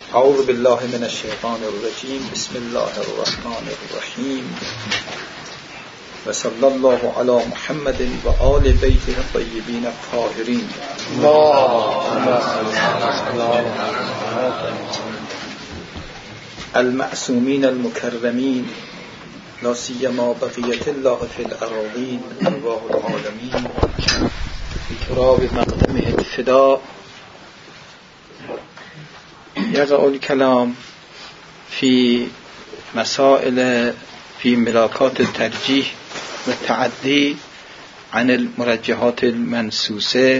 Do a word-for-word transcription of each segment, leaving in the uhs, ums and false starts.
اعوذ بالله من الشیطان الرجیم. بسم الله الرحمن الرحیم و صلی الله علی محمد و آل بیته الطیبین الطاهرین. المعصومین المکرمین، لا سیما بقیت الله فی الاراضین، ارواح العالمین بتراب مقدمه الفداء. یقع الکلام فی مسائل فی ملاکات الترجیح و تعدی عن المرجحات المنسوسه.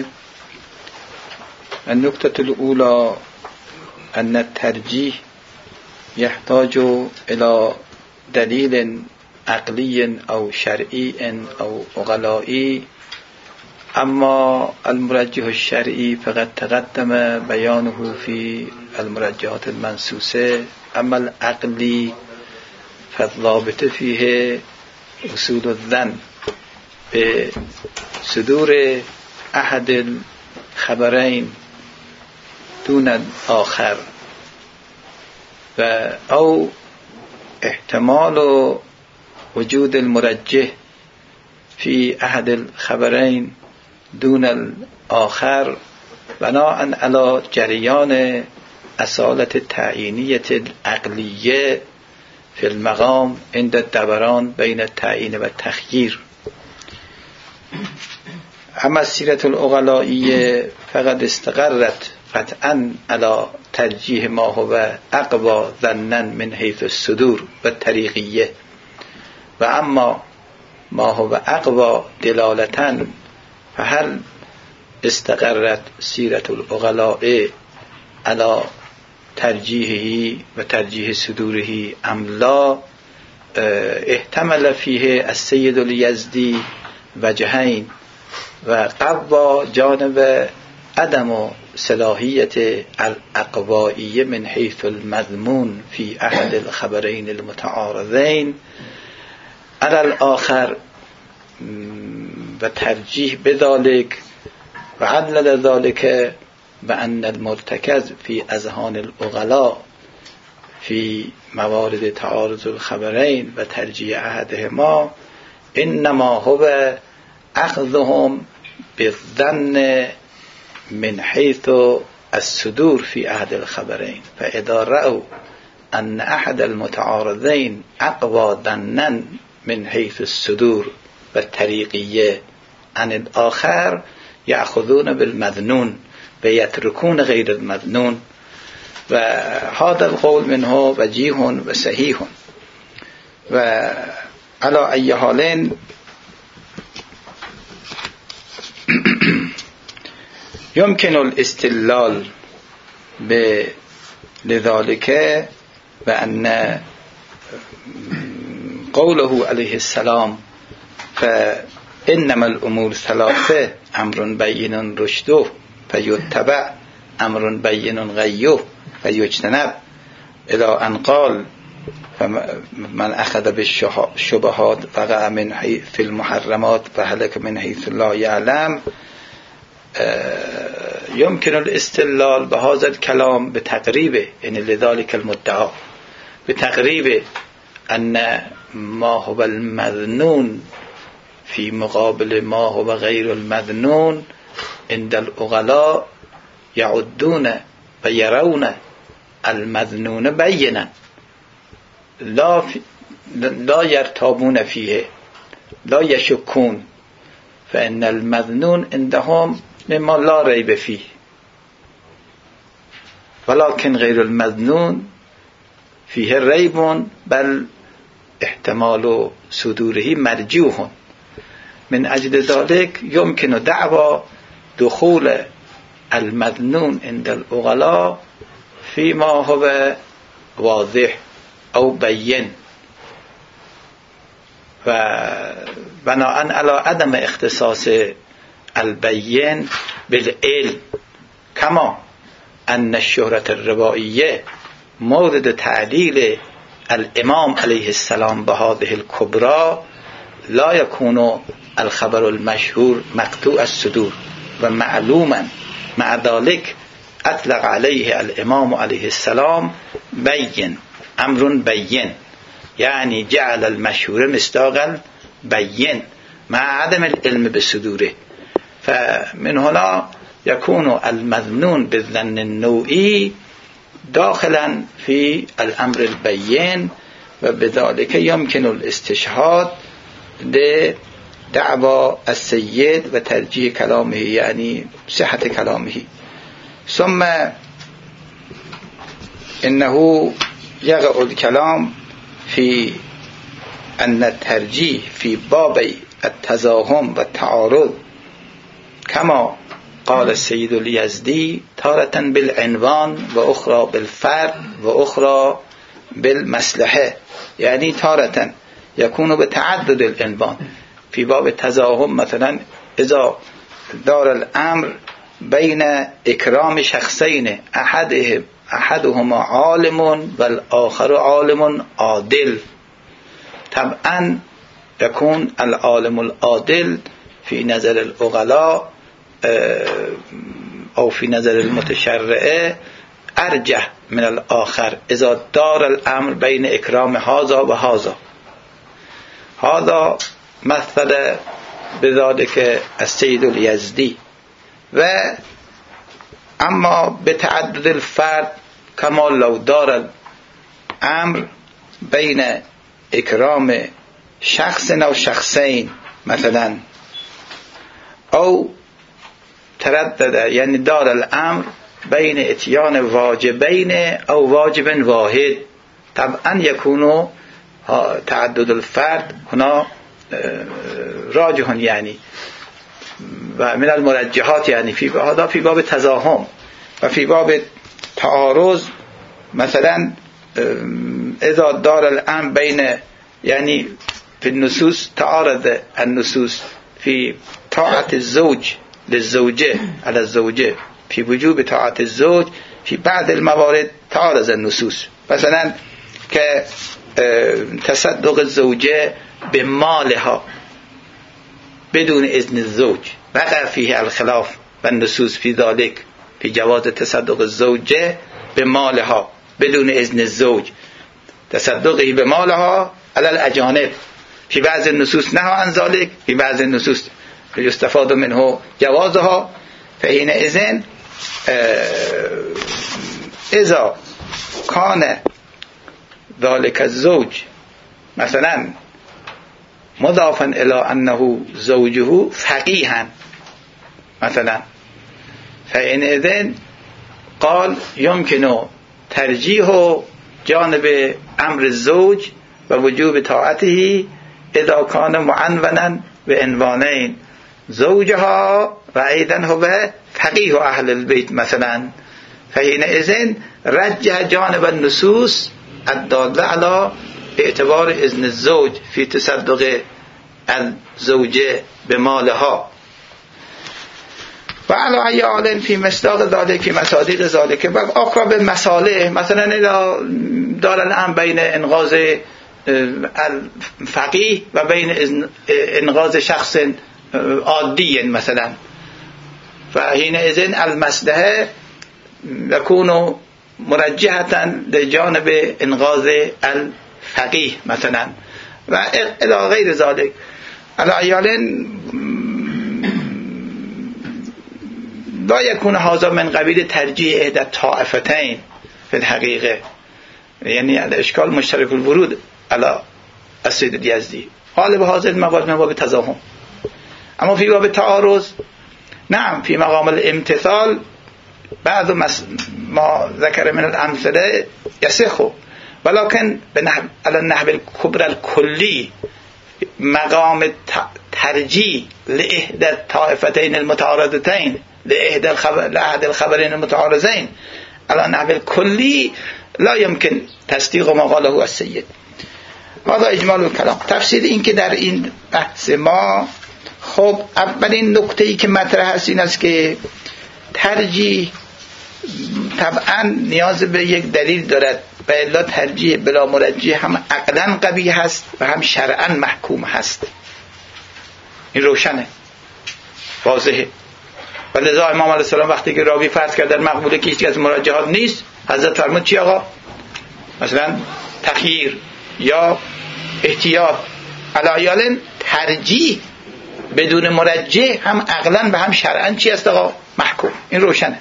النکته الاولى ان الترجیح يحتاج الى دلیل عقلی او شرعی او عقلائی، اما المرجح الشرعي فقد تقدم بيانه في المرجحات المنسوسة، اما العقلي فالضابط فيه وصول الظن بصدور احد الخبرين دون الآخر، و او احتمال وجود المرجح في احد الخبرين دون الآخر بناء على جریان اصالة التعیینیة العقلیه في المقام عند الدوران بين التعیین و التخییر. اما السیرة العقلائیه فقد استقرت قطعا على ترجیح ما هو اقوى ظنا من حيث الصدور و الطریقیه، و اما ما هو اقوى دلالة فهل استقرت سيرة العقلاء على ترجيحه وترجيح صدوره أم لا؟ احتمل فيه السيد اليزدي وجهين، وقوى جانب عدم صلاحية الأقوائية من حيث المضمون في أحد الخبرين المتعارضين على الآخر، و ترجیح بذلك و علل ذلك بأن المرتكز في أذهان العقلاء في موارد تعارض الخبرين و ترجیح أحدهما إنما هو أخذهم بالظن من حيث الصدور في أحد الخبرين، فإذا رأوا أن أحد المتعارضين أقوى ظنا من حيث الصدور والطریقیه عن الآخر یأخذون بالمظنون و یترکون غیر المظنون، و هذا القول منه وجیه و صحیح. و علی ای حال يمكن الاستدلال لذلك بأن قوله عليه السلام فإنما الأمور ثلاثة أمر بين رشده فيتبع أمر بين غيه فيجتنب، إلى أن قال من أخذ بالشبهات وقع من حيث في المحرمات فهلك من حيث لا يعلم. يمكن الاستدلال بهذا الكلام بتقريبه، يعني لذلك المدعى بتقريبه أن ما هو المظنون في مقابل ما هو غير المظنون عند العقلاء يعدون ويرون المظنون بينا لا لا يرتابون فيه لا يشكون، فإن المظنون عندهم مما لا ريب فيه، ولكن غير المظنون فيه ريب بل احتمال صدوره مرجوح. من أجل ذلك يمكن دعوى دخول المظنون عند العقلاء فيما هو واضح أو بين، وبناء على عدم اختصاص البين بالعلم، كما أن الشهرة الروائية مورد تعليل الإمام عليه السلام بهذه الكبرى لا يكون الخبر المشهور مقطوع الصدور، و معلوما مع ذلك اطلق علیه الامام علیه السلام بین، امر بین، یعنی جعل المشهور مصداق البین مع عدم العلم بصدوره. فمن هنا يكون المظنون بالظن النوعي داخلا في الامر البين، وبذلك يمكن الاستشهاد لدعوى السيد وترجيح كلامه، يعني صحة كلامه. ثم إنه يقع الكلام في أن الترجيح في باب التزاحم والتعارض كما قال السيد اليزدي تارة بالعنوان وأخرى بالفرد وأخرى بالمصلحة، يعني تارة يكون بتعدد العنوان في باب التزاحم، مثلا إذا دار الأمر بين إكرام شخصين أحدهم أحدهما عالم والآخر عالم عادل، طبعا يكون العالم العادل في نظر العقلاء أو في نظر المتشرعه أرجح من الآخر إذا دار الأمر بين إكرام هذا وهذا. هذا مثل بذلك السيد اليزدي. و اما بتعدد الفرد كما لو دار الأمر بين إكرام شخص أو شخصين مثلا، أو تردد يعني دار الأمر بين اتيان واجبين أو واجب واحد، طبعا يكون تعدد الفرد هنا راجح، يعني من المرجحات، يعني في هذا في باب تزاحم. و في باب تعارض مثلا إذا دار الأمر بين، يعني في النصوص تعارض النصوص في طاعة الزوج للزوجة على الزوجة، في وجوب طاعة الزوج في بعض الموارد تعارض النصوص، مثلا كتصدق الزوجة بمالها بدون إذن الزوج، وقع فيه الخلاف والنصوص في ذلك في جواز تصدق الزوجة بمالها بدون إذن الزوج، تصدقه بمالها على الأجانب، في بعض النصوص نهى عن ذلك، في بعض النصوص يستفاد منه جوازها. فحينئذ إذا كان ذلك الزوج مثلا مضافا إلى أنه زوجه فقيها مثلا، فحينئذ قال يمكن ترجيح جانب أمر الزوج ووجوب طاعته إذا كان معنونا بعنوانين، زوجها وأيضا هو فقيه أهل البيت مثلا، فحينئذ رجح جانب النصوص الدالة على اعتبار إذن الزوج في تصدق الزوجة بمالها. وعلى أي حال في مصداق ذلك في مصادق ذلك أقرب المصالح، مثلا إذا دار الأمر بين إنقاذ الفقيه و بين إنقاذ شخص عادي مثلا، فحينئذ المصلحة يكون مرجحة لجانب إنقاذ الفقيه مثلا، وإلى غير ذلك. على أي حال لا يكون هذا من قبيل ترجيح إحدى الطائفتين في الحقيقة، يعني الإشكال مشترك الورود على السيد اليزدي، غالب هذا المواد من باب التزاحم. أما في باب التعارض نعم في مقام الامتثال بعض ما ذكر من الأمثلة يصح، ولكن على النحو الكبرى الكلي مقام ترجيح لإحدى الطائفتين المتعارضتين لإحدى الخبر لأحد الخبرين المتعارضين على النحو الكلي لا يمكن تصديق ما قاله السيد. هذا اجمال الكلام. تفسیر این که در این بحث ما، خب اولین نکته‌ای که مطرح است این است که ترجیح طبعا نیاز به یک دلیل دارد و الا ترجیح بلا مرجح هم عقلاً قبیح هست و هم شرعاً محکوم هست. این روشنه، واضحه. و لذا امام علیه السلام وقتی که راوی فرض کردن مقبوله که هیچ از مرجحات نیست، حضرت فرمود چی آقا؟ مثلا تخییر یا احتیاط. علایال ترجیح بدون مرجح هم عقلا و هم شرعا چی است آقا؟ محکوم. این روشنه.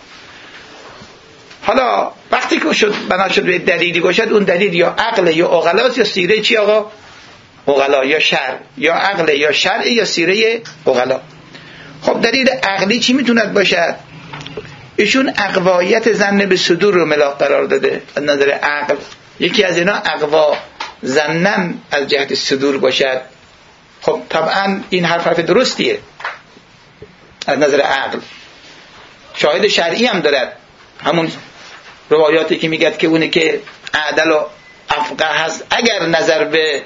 حالا وقتی که شد بنا شد به دلیلی باشد، اون دلیل یا عقل یا عقلاست یا سیره چی آقا؟ عقلا. یا شرع یا عقل یا شرع یا سیره عقلا. خب دلیل عقلی چی میتوند باشد؟ ایشون اقوایت ظن به صدور رو ملاک قرار داده از نظر عقل. یکی از اینا اقوا ظنن از جهت صدور باشد. خب طبعا این حرف حرف درستیه از نظر عقل. شاهد شرعی هم دارد، همون روایاتی که میگه که اونی که عدل و افقه هست اگر نظر به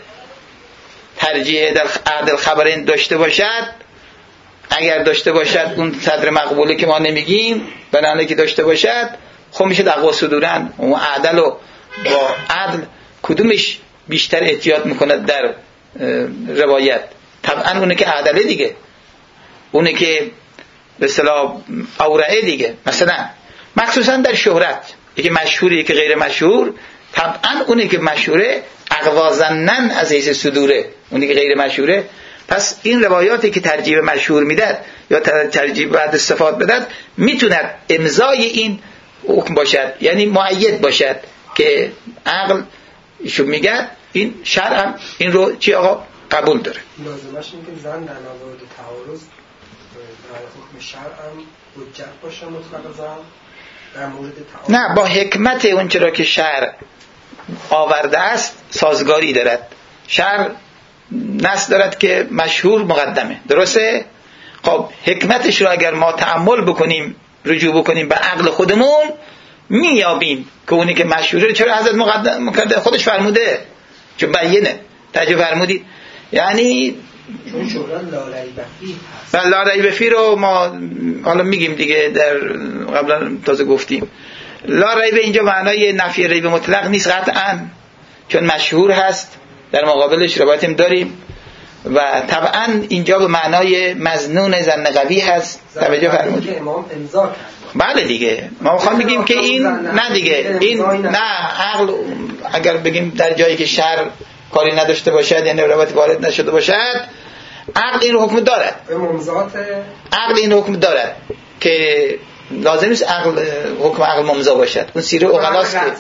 ترجیح در عدل خبرین داشته باشد، اگر داشته باشد اون صدر مقبوله که ما نمیگیم، بنابراین که داشته باشد خب میشه اقوا صدورن. اون عدل و با عدل کدومش بیشتر احتیاط میکنه در روایت؟ طبعا اونه که عدله دیگه، اونه که به اصطلاح اورعه دیگه. مثلا مخصوصا در شهرت، یکی مشهوره یکی غیر مشهور، طبعا اونه که مشهوره اقوا ظنن از حیث صدوره، اونه که غیر مشهوره. پس این روایاتی که ترجیح مشهور میداد یا ترجیح بعد استفاده بدد میتوند امضای این حکم باشد، یعنی مؤید باشد که عقل ایشون میگه این شرع این رو چی آقا قبول داره. لازمش اینه که زن در موارد تعارض در حکم شرع هم حجت باشه مطلق زن در مورد تعارض. نه، با حکمت اون چرا که شرع آورده است سازگاری دارد. شرع نص دارد که مشهور مقدمه، درسته؟ خب حکمتش رو اگر ما تأمل بکنیم، رجوع بکنیم به عقل خودمون، میابیم که اونی که مشهوره چرا حضرت مقدم کرده؟ خودش فرموده، چون بیینه ترجیح فرمودید. یعنی چون شهرت لا ریب فیه هست. لا ریب فیه رو ما حالا میگیم دیگه، در قبلا تازه گفتیم. لا ریب اینجا معنای نفی ریب مطلق نیست قطعا، چون مشهور هست، در مقابلش روایتیم داریم و طبعا اینجا به معنای مظنون ظن قوی هست. توجه فرمودید که امام امضا کرد. بله دیگه، ما میخوام بگیم که این نه دیگه، این نه عقل اگر بگیم در جایی که شرع کاری نداشته باشد، یعنی روایت وارد نشده باشد، عقل این حکم دارد. عقل این حکم دارد که لازم نیست عقل حکم عقل ممضا باشد. اون سیره عقلاست که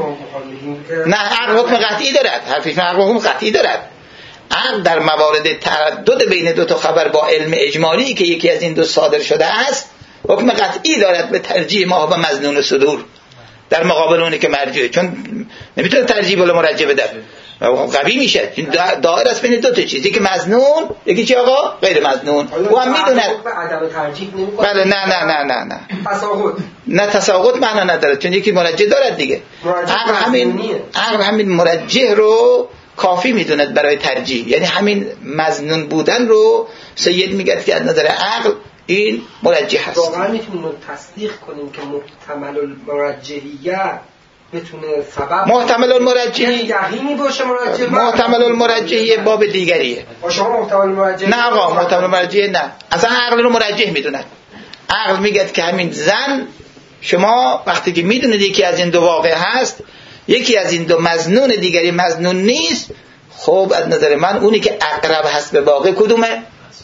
نه، عقل حکم قطعی دارد. حرفش عقل حکم قطعی دارد. عقل در موارد تردد بین دو تا خبر با علم اجمالی که یکی از این دو صادر شده است، حکم قطعی دارد به ترجیح ما به مظنون صدور در مقابل اونی که مرجعه، چون نمیتونه ترجیح بالا مرجع بده، قوی میشه. دایر است بین دو تا چیز، یکی مظنون یکی چی آقا؟ غیر مظنون. او هم میدونه عدم ترجیح نمیکنه. بله نه نه نه نه نه تساقط نه تساقط معنا نداره، چون یکی مرجع دارد دیگه. عقل همین عقل همین مرجح رو کافی میدوند برای ترجیح، یعنی همین مظنون بودن رو سید میگه که از نظر عقل این مرجح هست. واقعا میتونیم تصدیق کنیم که محتمل المرجحیه بتونه سبب محتمل المرجحی یقینی باشه مرجح؟ محتمل المرجحی باب دیگریه. شما محتمل المرجحی نه آقا، محتمل المرجحی نه، اصلا عقل رو مرجح میدوند. عقل میگه که همین زن، شما وقتی که میدونید یکی از این دو واقع هست، یکی از این دو مظنون دیگری مظنون نیست، خب از نظر من اونی که اقرب هست به واقع کدومه؟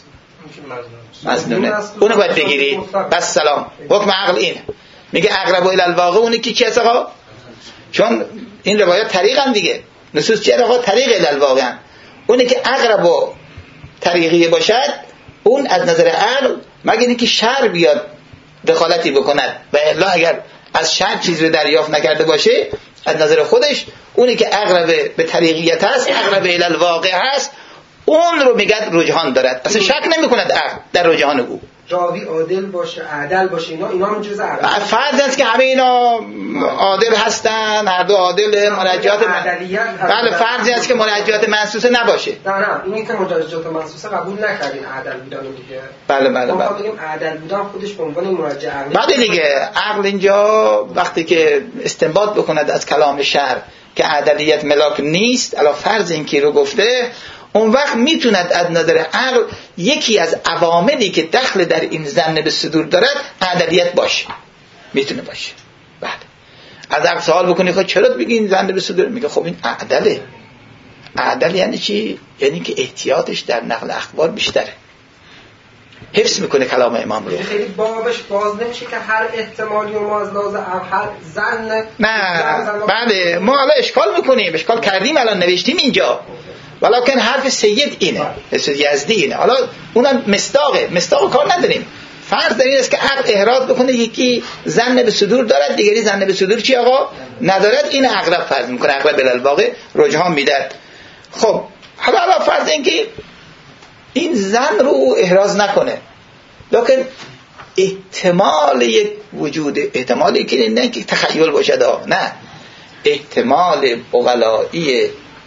مظنونه. اونو باید بگیری. بس سلام. حکم عقل اینه، میگه اقرب الی الواقع اونی که چی هست آقا؟ چون این روایات طریقن دیگه، نصوص چیه آقا؟ طریق الی الواقع. اونی که اقرب و طریقی باشد، اون از نظر عقل مگه اینکه شرع بیاد دخالتی بکند، و الا اگر از شرع چیز رو دریافت نکرده باشه، از نظر خودش اونی که اقرب به طریقیت هست، اقرب الی الواقع هست، اون رو میگه رجحان دارد. اصلا شک نمیکند عقل در رجحان او. راوی عادل باشه، عدل باشه، اینا اینا هم جزء عقل. فرض است که همه اینا عادل هستن، هر دو عادل، مرجحات بله، فرضی است که مرجحات منصوصه نباشه. نه نه، اینی که مرجحات منصوصه قبول نکردین عدل بودن دیگه. بله بله ما بله. بگیم عدل بودن خودش به عنوان مرجح عقلی. بله دیگه، عقل اینجا وقتی که استنباط بکند از کلام شرع که عدلیت ملاک نیست، علا فرض این که رو گفته، اون وقت میتوند از نظر عقل یکی از عواملی که دخل در این ظن به صدور دارد عدلیت باشه، میتونه باشه. بعد از عقل سوال بکنی خب چرا بگین ظن به صدور؟ میگه خب این عدله. عدل یعنی چی؟ یعنی که احتیاطش در نقل اخبار بیشتره، حفظ میکنه کلام امام رو. خیلی بابش باز نمیشه که هر احتمالی و ما از لحاظ هر ظن نه بله ما حالا اشکال میکنیم، اشکال کردیم، الان نوشتیم اینجا، ولکن حرف سید اینه، سید یزدی اینه. حالا اونم مصداقه، مصداق کار نداریم. فرض در این است که عقل احراز بکنه یکی ظن به صدور دارد، دیگری ظن به صدور چی آقا ندارد، این اقرب فرض میکنه، اقرب بالواقع رجحان میده. خب حالا حالا فرض این که این ظن رو او احراز نکنه، لکن احتمال یک وجود، احتمالی که نه که تخیل باشد، نه، احتمال عقلایی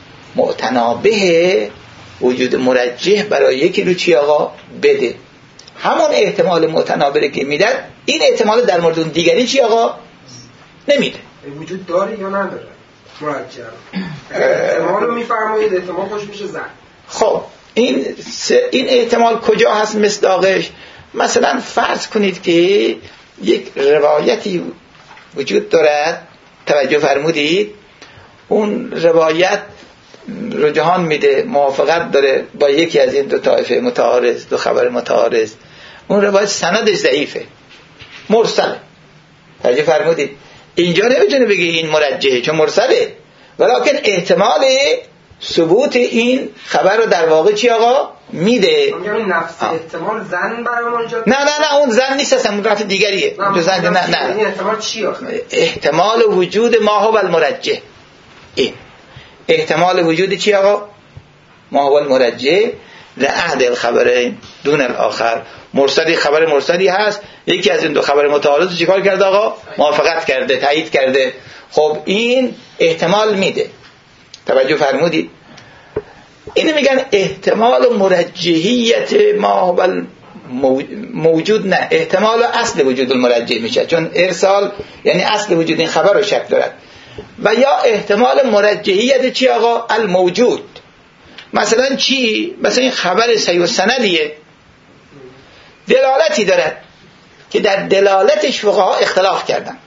معتنابه وجود مرجح برای یکی رو چی آقا بده. همون احتمال معتنابه که میدن، این احتمال در مورد اون دیگری چی آقا نمیده. وجود داره یا نداره مرجح؟ احتمال رو میفرمایید، احتمال خوش میشه ظن. خب این این احتمال کجا هست مصداقش؟ مثلا فرض کنید که یک روایتی وجود دارد، توجه فرمودید، اون روایت رجحان میده، موافقت داره با یکی از این دو طایفه متعارض، دو خبر متعارض، اون روایت سندش ضعیفه، مرسله. توجه فرمودید؟ اینجا نمیتونه بگی این مرجحه چون مرسله، ولکن احتمال ثبوت این خبر رو در واقع چی آقا میده. یعنی نفس احتمال ظن برای ایجاد. نه نه نه اون ظن نیست، اصلا اون رفت دیگریه. نه نه نه, نه. این احتمال چی آخه؟ احتمال وجود ما هو المرجح. این احتمال وجود چی آقا ما هو المرجح لعهد الخبرین دون الاخر. مرسلی خبر مرسلی هست، یکی از این دو خبر متعارض چیکار کرده آقا؟ موافقت کرده، تایید کرده. خب این احتمال میده. توجه فرمودید؟ اینو میگن احتمال مرجحیت ما هو موجود، نه احتمال اصل وجود المرجح میشه، چون ارسال یعنی اصل وجود این خبر رو شک دارد. و یا احتمال مرجحیت چی آقا؟ الموجود. مثلا چی؟ مثلا این خبر صحیح و سندیه، دلالتی دارد که در دلالتش فقها اختلاف کردن.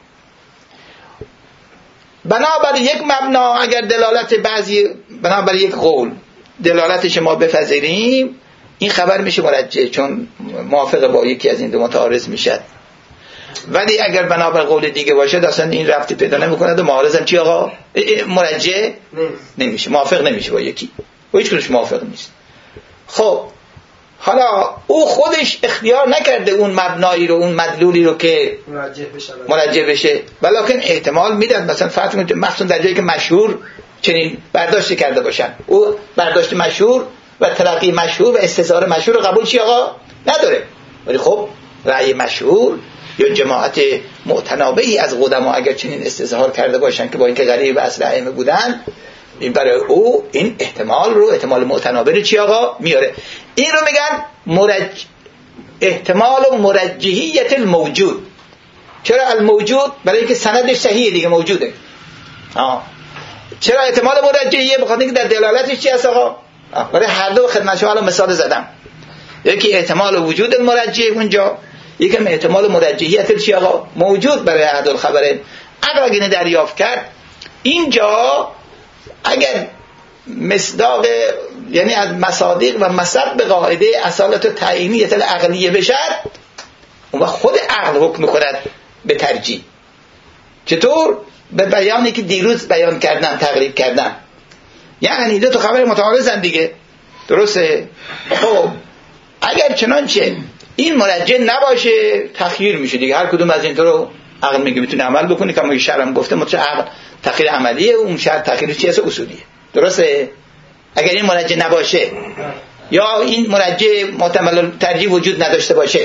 بنابر یک مبنا اگر دلالت بعضی، بنابر یک قول دلالتش ما بپذیریم، این خبر میشه مرجح چون موافق با یکی از این دو متعارض میشد. ولی اگر بنابر قول دیگه باشه اصلا این ربطی پیدا نمیکنه و معارض هم چی آقا مرجح نمیشه، موافق نمیشه با یکی، با هیچ کدومش موافق نیست. خب حالا او خودش اختیار نکرده اون مبنایی رو، اون مدلولی رو که مرجح بشه مرجح بشه، ولیکن احتمال میدن. مثلا فرض کنید مخصوصا در جایی که مشهور چنین برداشت کرده باشن، او برداشت مشهور و تلقی مشهور و استظهار مشهور رو قبول چی آقا نداره، ولی خب رأی مشهور یا جماعت معتنابهی از قدما اگر چنین استظهار کرده باشن که با اینکه غریب اصل ائمه بودن، این برای او این احتمال رو، احتمال معتنابه رو چی آقا میاره. این رو میگن مرج... احتمال و مرجحیت الموجود. چرا الموجود؟ برای اینکه سندش صحیحه دیگه، موجوده. آه. چرا احتمال مرجحیه؟ بخاطر اینکه در دلالتش چی هست آقا؟ آه. برای هر دو خدمت شما مثال زدم، یکی احتمال وجود المرجح اونجا، یکم احتمال مرجحیت چی آقا موجود برای احد الخبرین. اگر اگه دریافت کرد اینجا، اگر مصداق یعنی از مصادیق و مصدق به قاعده اصالت و تعیینیت العقلیه بشد، اون وقت خود عقل حکم می‌کند به ترجیح. چطور؟ به بیانی که دیروز بیان کردم، تقریب کردم. یعنی دو تا خبر متعارضن دیگه، درسته؟ خب اگر چنانچه این مرجح نباشه تخییر میشه دیگه، هر کدوم از این تو رو عقل میگه میتونه عمل بکنه، که ما شرم گفته متأ عقل تخییر عملیه، اون شرط تخییر چیه؟ اصولیه. درسته؟ اگر این مرجح نباشه یا این مرجح محتمل ترجیح وجود نداشته باشه،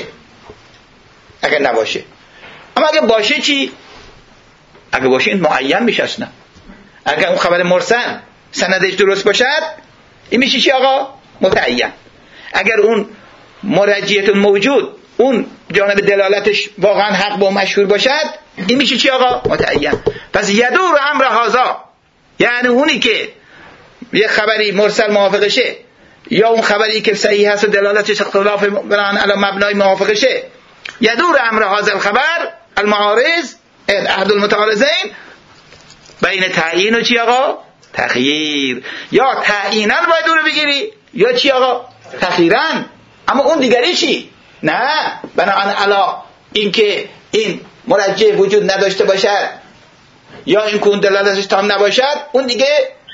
اگر نباشه. اما اگر باشه چی؟ اگر باشه این معین میشه اصلا. اگر اون خبر مرسل سندش درست باشد، این میشه چی آقا؟ متعین. اگر اون مرجحیت موجود اون جانب دلالتش واقعا حق با مشهور باشد، این میشه چی آقا؟ متعین. پس یدور امر هذا، یعنی اونی که یه خبری مرسل موافقشه یا اون خبری که صحیح هست و دلالتش اختلاف بنان علی مبنای موافقشه، یدور امر هذا الخبر المعارض احد المتعارضین بین تعیین و چی آقا؟ تخییر. یا تعیینا باید اون رو بگیری یا چی آقا؟ تخییرا. اما اون دیگری چی؟ نه، بنابراین علا اینکه این مرجع وجود نداشته باشد یا این کون دلالتش تام نباشد، اون دیگه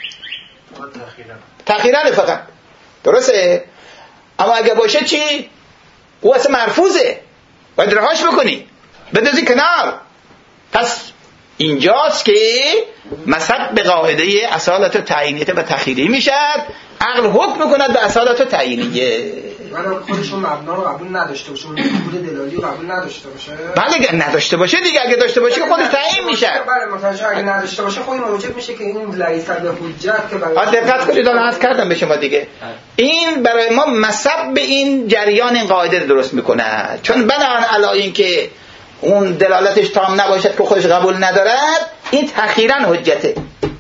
تخییرا فقط. درسته؟ اما اگه باشه چی؟ او اصلا مرفوضه، باید رهاش بکنی، بدازی کنار. پس اینجاست که مذهب به قاعده اصالت و تعیینیت و تخییری میشد، عقل حکم میکند به اصالت و تعیینیه. ولی خودشون مبنا رو قبول نداشته باشه، اون کود دلالی رو قبول نداشته باشه. بله اگه نداشته باشه دیگه، اگه داشته باشه که خودش تعیین میشه. بله متوجه. اگه نداشته باشه خودی موجب میشه که این لیس به حجت که برای دقت کنید الان عرض کردم به شما دیگه، این برای ما مذهب به این جریان این قاعده درست میکنه، چون بنان علی این که اون دلالتش تام نباشد که خودش قبول ندارد، این تخییراً حجته.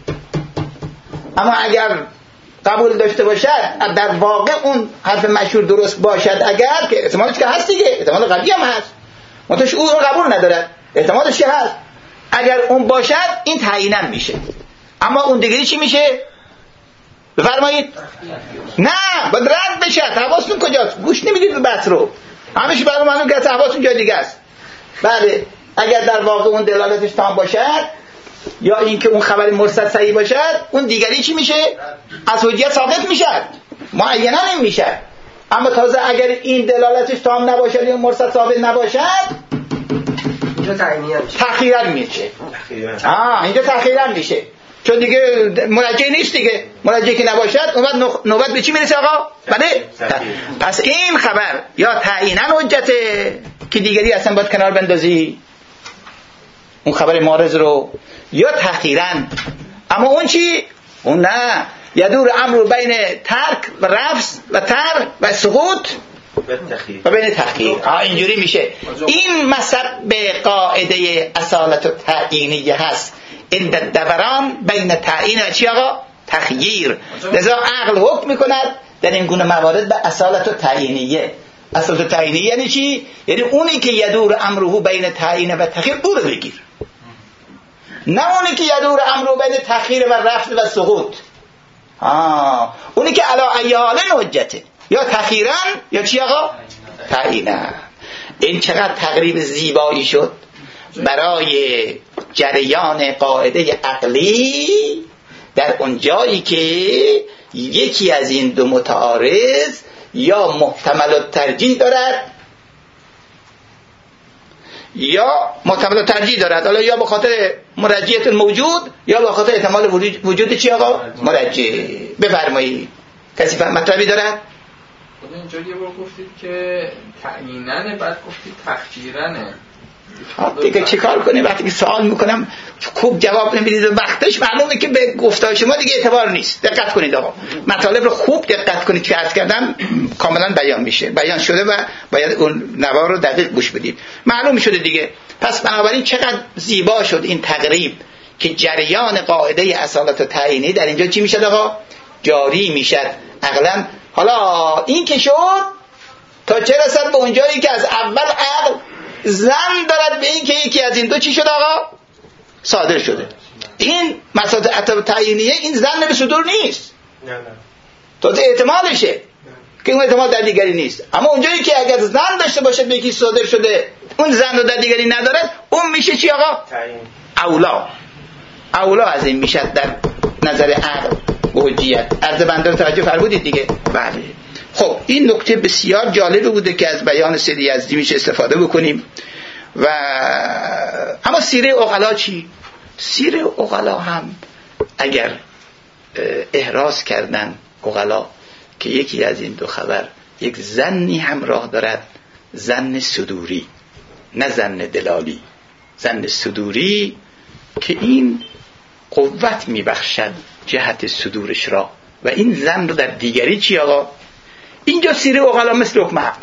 اما اگر قبول داشته باشد، در واقع اون حرف مشهور درست باشد، اگر که احتمالش که هست دیگه، احتمال قوی هم هست، منتها او رو قبول ندارد، احتمالش که هست، اگر اون باشد این تعیینا میشه. اما اون دیگری چی میشه؟ بفرمایید. نه، باید رد بشه. حواستون کجاست؟ گوش نمیدید به بحث رو، همیشه برای معلوم که حواستون جای دیگه است. بله اگر در واقع اون دلالتش تام باشد یا اینکه اون خبر مرسل صحیح باشد، اون دیگری چی میشه؟ از حجیت ثابت میشه، معینا نمیشه. اما تازه اگر این دلالتش تام نباشد یا مرسل ثابت نباشد، اینجا تعیینیه میشه، تخییرا میشه. آه اینجا تخییرا میشه، چون دیگه مرجع نیست دیگه. مرجع که نباشد اون وقت نوبت به چی میرسه آقا؟ بله. پس این خبر یا تعیینا حجته که دیگری اصلا باید کنار بندازی اون خبر معارض رو، یا تخییراً. اما اون چی؟ اون نه، یدور امر بین ترک و رفض و تر و سقوط و بین تخییر. آه اینجوری میشه. این مذهب به قاعده اصالت و تعیینیه هست، این دوران بین تعیین و چی آقا؟ تخییر. لذا عقل حکم میکند در این گونه موارد به اصالت و تعیینیه. اصالت و تعیینیه یعنی چی؟ یعنی اونی که یدور امره بین تعیین و تخییر او رو بگیر، نه اونی که یدور امره بین تخییر و رفض و سقوط. آه اونی که علا ایال حجته، یا تخییرا یا چی آقا؟ تعیینا. این چقدر تقریب زیبایی شد برای جریان قاعده عقلی در اون جایی که یکی از این دو متعارض یا محتمل الترجیح دارد یا محتمل الترجیح دارد، حالا یا به خاطر مرجعیت موجود یا به خاطر احتمال وجود چی آقا؟ مرجع. بفرمایید کسی فهم مطلبی دارد؟ اینجا یه بار گفتید که تعییننه، بعد گفتید تخییرنه. خب دیگه چیکار کنیم وقتی که سوال میکنم خوب جواب نمیدید و وقتش معلومه که به گفتار شما دیگه اعتبار نیست. دقت کنید آقا، مطالب رو خوب دقت کنید که عرض کردم کاملا بیان میشه، بیان شده و باید اون نوار رو دقیق گوش بدید، معلوم شده دیگه. پس بنابراین چقدر زیبا شد این تقریب که جریان قاعده اصالت و تعیینی در اینجا چی میشد آقا؟ جاری میشد عقلا. حالا این که شد تا چه رسد به اونجایی که از اول عقل زن دارد به این که یکی از این دو چی شد آقا؟ صادر شده. این مسائل تعیینیه این زن به صدور نیست، نه نه تازه احتمالشه که اون احتمال در دیگری نیست. اما اونجایی که اگر زن داشته باشه به یکی صادر شده، اون زن رو در دیگری ندارد، اون میشه چی آقا؟ تعیین. اولا اولا از این میشه در نظر عقل و حجیت. عرض بنده رو توجه فرمودید دیگه؟ بله. خب این نکته بسیار جالب بوده که از بیان سید یزدی میشه استفاده بکنیم. و اما سیره عقلا چی؟ سیره عقلا هم اگر احراز کردن عقلا که یکی از این دو خبر یک ظنی همراه دارد، ظن صدوری نه ظن دلالی، ظن صدوری که این قوت میبخشد جهت صدورش را، و این ظن رو در دیگری چی آقا؟ اینجا سیره عقلا مثل حکم عقله.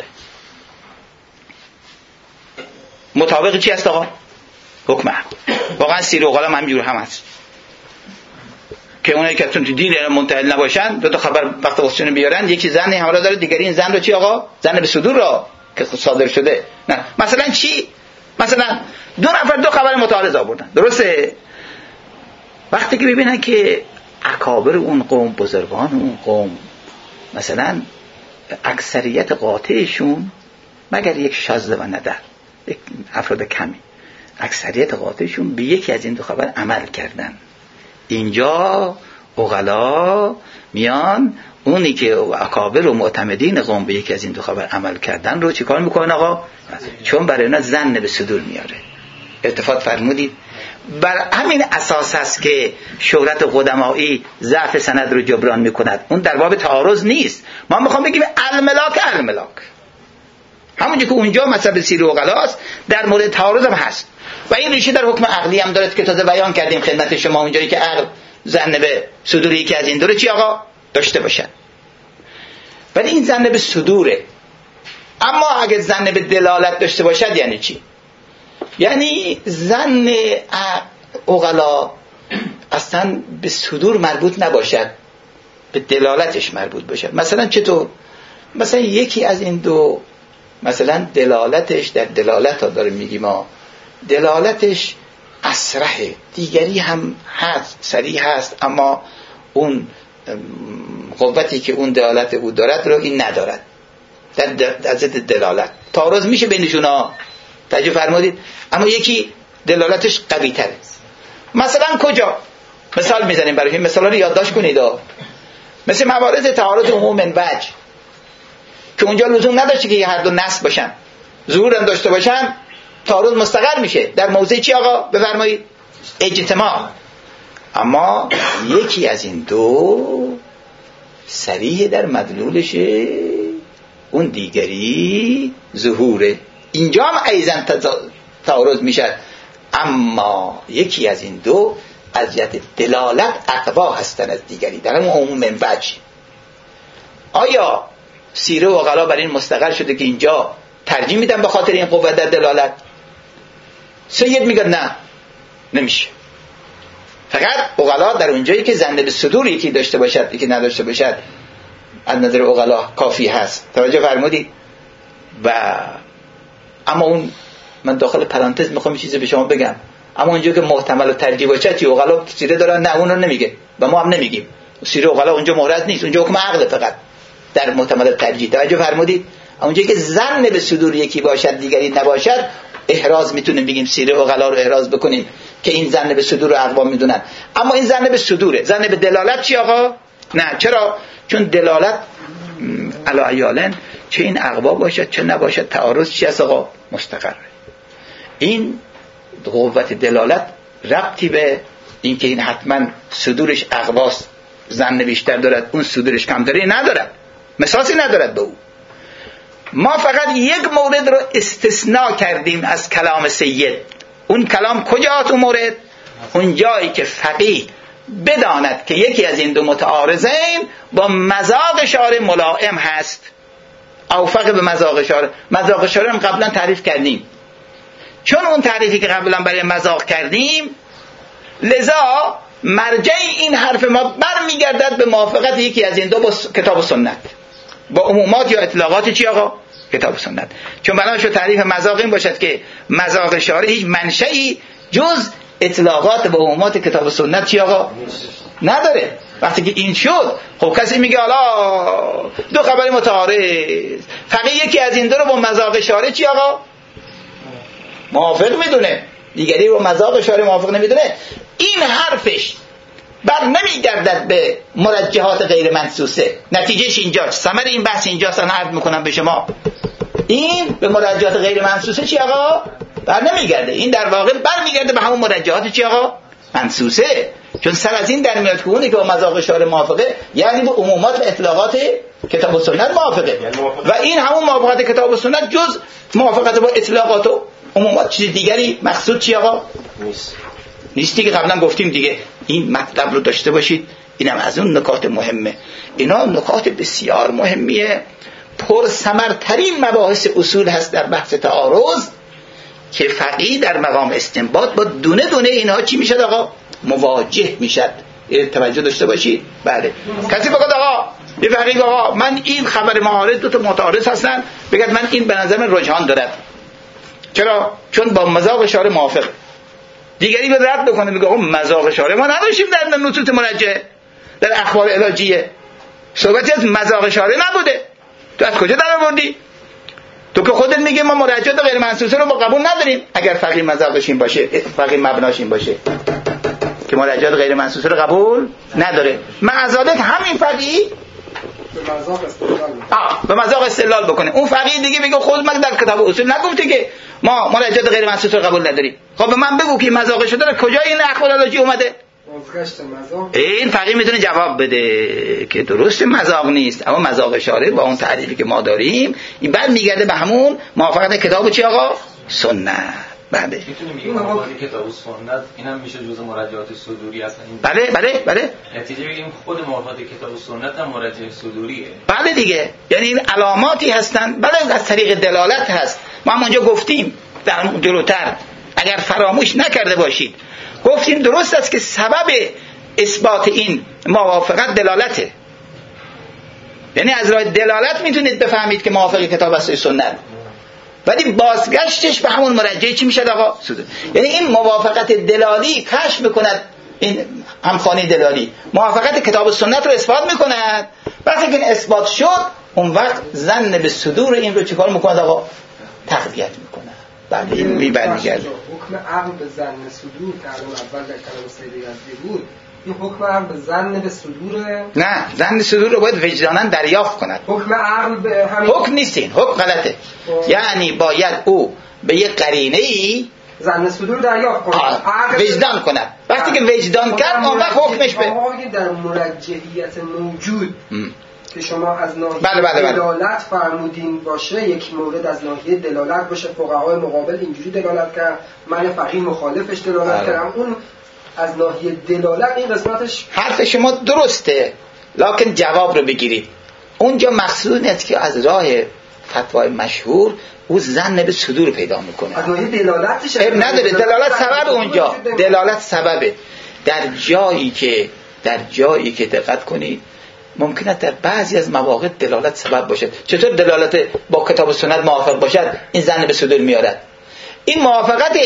مطابق چی هست آقا؟ حکم عقل. واقعا سیره عقلا هم جور هم هست که اونایی که تو دین منتهل نباشن دو تا خبر وقت واسطه بیارن، یکی زن همراه داره، دیگری این زن رو چی آقا؟ زن به صدور را که صادر شده. نه مثلا چی؟ مثلا دو نفر دو خبر متعارض آوردن، درسته؟ وقتی که ببینن که اکابر اون قوم، بزرگان اون قوم، مثلا اکثریت قاطعشون مگر یک شاذ و ندر، یک افراد کمی، اکثریت قاطعشون به یکی از این دو خبر عمل کردن، اینجا عقلا میان اونی که اکابر و معتمدین قوم به یکی از این دو خبر عمل کردن رو چیکار میکنن آقا؟ چون برای اینا ظن به صدور میاره. اتفاق فرمودید؟ بر همین اساس است که شهرت قدمایی ضعف سند رو جبران میکند. اون در باب تعارض نیست. ما میخوام بگیم الملاک الملاک، همونجا که اونجا مذهب سیر و عقلاست در مورد تعارض هم هست و این ریشه در حکم عقلی هم داره که تازه بیان کردیم خدمت شما اونجایی که عقل ظن به صدور یکی از این دو رو چی آقا داشته باشن. ولی این ظن به صدوره. اما اگه ظن به دلالت داشته باشد یعنی چی؟ یعنی ظن عقلا اصلا به صدور مربوط نباشد، به دلالتش مربوط باشد. مثلا چطور؟ مثلا یکی از این دو مثلا دلالتش در دلالت ها داره میگیم ما دلالتش اصرحه، دیگری هم هست صریح هست اما اون قوتی که اون دلالت او دارد رو این ندارد در ضد دلالت. تعارض میشه بینشون ها، توجه فرمودید؟ اما یکی دلالتش قوی تره. مثلا کجا؟ مثال میزنیم برای این مثالا رو یادداشت کنید ها. مثل موارد تعارض عموم من وجه که اونجا لزوم نداشته که هر دو نصب باشن، ظهور هم داشته باشن، تعارض مستقر میشه در موضع چی آقا؟ بفرمایید اجتماع. اما یکی از این دو صریح در مدلولشه، اون دیگری ظهوره، اینجا هم ایزن تعارض میشه. اما یکی از این دو از جهت دلالت اقوا هستن از دیگری در همون عموم من وجه. آیا سیره و عقلا بر این مستقر شده که اینجا ترجیح میدن به خاطر این قوت در دلالت؟ سید میگه نه نمیشه. فقط عقلا در اونجایی که ظن به صدور یکی داشته باشد یکی نداشته باشد از نظر عقلا کافی هست. توجه فرمودید؟ و اما اون من داخل پرانتز میخوام یه چیزی به شما بگم، اما اونجا که محتمل و ترجیح باشه چی عقلا سیره دارن نه اون رو نمیگه و ما هم نمیگیم. سیره عقلا اونجا مورد نیست، اونجا حکم عقل فقط در محتمل ترجیح. توجه فرمودید؟ اونجایی که ظن به صدور یکی باشد دیگری نباشد احراز میتونیم بگیم سیره عقلا رو احراز بکنیم که این ظن به صدور رو اقوا میدونن. اما این ظن به صدوره. ظن به دلالت چی آقا؟ نه. چرا؟ چون دلالت علی عیالن چه این اقوا باشد چه نباشد تعارض چی است آقا؟ مستقره. این قوت دلالت ربطی به این که این حتما صدورش اقواست ظن بیشتر دارد اون صدورش کمتری ندارد، مساسی ندارد به او. ما فقط یک مورد رو استثناء کردیم از کلام سید. اون کلام کجاست؟ اون مورد اون جایی که فقیه بداند که یکی از این دو متعارضین با مذاق شارع ملائم هست. اوفق به مذاق شارع. مذاق شارع هم قبلا تعریف کردیم، چون اون تعریفی که قبلا برای مذاق کردیم لذا مرجع این حرف ما برمیگردد به موافقت یکی از این دو با کتاب و سنت، با عمومات یا اطلاقات چی آقا؟ کتاب و سنت. چون بنا شد تعریف مذاق این باشد که مذاق شارع هیچ منشئی جز اطلاقات و عمومات کتاب و سنت چی آقا؟ نداره. وقتی که این شد خب کسی میگه حالا دو خبر متعارض، فقط یکی از این دو رو با مذاق شارع چی آقا؟ موافق میدونه، دیگری رو مذاق شارع موافق نمیدونه. این حرفش بر نمیگردد به مرجحات غیر منصوصه. نتیجهش اینجاست، ثمر این بحث اینجاست. انا عرض میکنم به شما این به مرجحات غیر منصوصه چی آقا؟ بر نمیگرده. این در واقع بر میگرده به همون مرجحات چی آقا؟ منصوصه. چون سر از این در میاد که اونی که با مذاق شارع موافقه یعنی به عمومات و اطلاقات کتاب و سنت موافقه و این همون موافقت کتاب و سنت جز موافقت با اطلاقات و عمومات چیز دیگری مقصود چی آقا؟ نیست. نیستی که قبلا گفتیم دیگه. این مطلب رو داشته باشید. اینم از اون نکات مهمه. اینا نکات بسیار مهمیه. پر ثمرترین مباحث اصول هست در بحث تعارض که فقیه در مقام استنباط با دونه دونه اینها چی میشد آقا؟ مواجه میشد توجه داشته باشید. بله کسی بگه آقا یه فقیه آقا من این خبر معارض دو تا متعارض هستن بگید من این به نظر من رجحان دارد. چرا؟ چون با مذاق شارع موافق. دیگری به رد بکنه بگه آقا مذاق شارع ما نداشتیم در نصوص مرجحه در اخبار علاجیه، صحبتی از مذاق شارع نبوده. تو از کجا در آوردی؟ تو که خودت میگی ما مرجحات غیر منصوصه رو ما قبول نداریم. اگر فقیه مذاقش این باشه، فقیه مبناش این باشه که مرجحات غیر منصوصه رو قبول نداره، معذالک همین فقیه به مذاق استدلال آه به مذاق استدلال بکنه. اون فقیه دیگه میگه خود من در کتاب اصول نگفته که ما مرجحات غیر منصوصه رو قبول نداریم. خب به من بگو که مذاق شده کجا این اخبار علاجی اومده؟ این فقیه میتونه جواب بده که درست مذاق نیست، اما مذاق شارع با اون تعریفی که ما داریم این بعد میگرده به همون موافقت کتاب چی آقا؟ سنت. بله میتونیم بگیم موافقت کتاب و سنت اینم میشه جزء مرجحات صدوری اصلا این بله بله بله نتیجه بگیم خود موافقت کتاب و سنت هم مرجح صدوریه. بله دیگه، یعنی این علاماتی هستن. بله از طریق دلالت هست. ما هم اونجا گفتیم در جلوتر اگر فراموش نکرده باشید گفتیم درست است که سبب اثبات این موافقت دلالته، یعنی از راه دلالت میتونید بفهمید که موافق کتاب است و سنت، ولی بازگشتش به همون مرجع چی میشه آقا؟ یعنی این موافقت دلالی کشف میکند، این همخوانی دلالی موافقت کتاب و سنت رو اثبات میکند. وقتی که این اثبات شد اون وقت ظن به صدور این رو چیکار میکند آقا؟ تقویت میکنه. بعد این میبرمیگرده حکم عقل به ظن صدور که اول در کلام سید یزدی بود، این حکم عقل به ظن به صدور نه، ظن صدور رو باید وجدانا دریافت کند. حکم عقل به همین حکم نیست، این حکم غلطه. یعنی باید او به یک قرینه ای ظن صدور دریافت کند، وجدان کند. وقتی که وجدان کرد اون وقت حکمش به در مرجحیت موجود م. که شما از ناحیه بله بله بله. دلالت فرمودین باشه، یک مورد از ناحیه دلالت باشه، فقهای مقابل اینجوری دلالت کرد، من فقیه مخالفش دلالت کردم، اون از ناحیه دلالت این قسمتش حرف شما درسته، لکن جواب رو بگیرید. اونجا مقصود نیست که از راه فتوای مشهور او ظن به صدور پیدا میکنه. از ناحیه دلالتش اب نداره، دلالت سبب اونجا، دلالت سببه. در جایی که در جایی که دقت کنید ممکنه در بعضی از مواقع دلالت سبب باشد. چطور دلالت با کتاب و سنت موافق باشد این ظن به صدور میارد؟ این موافقت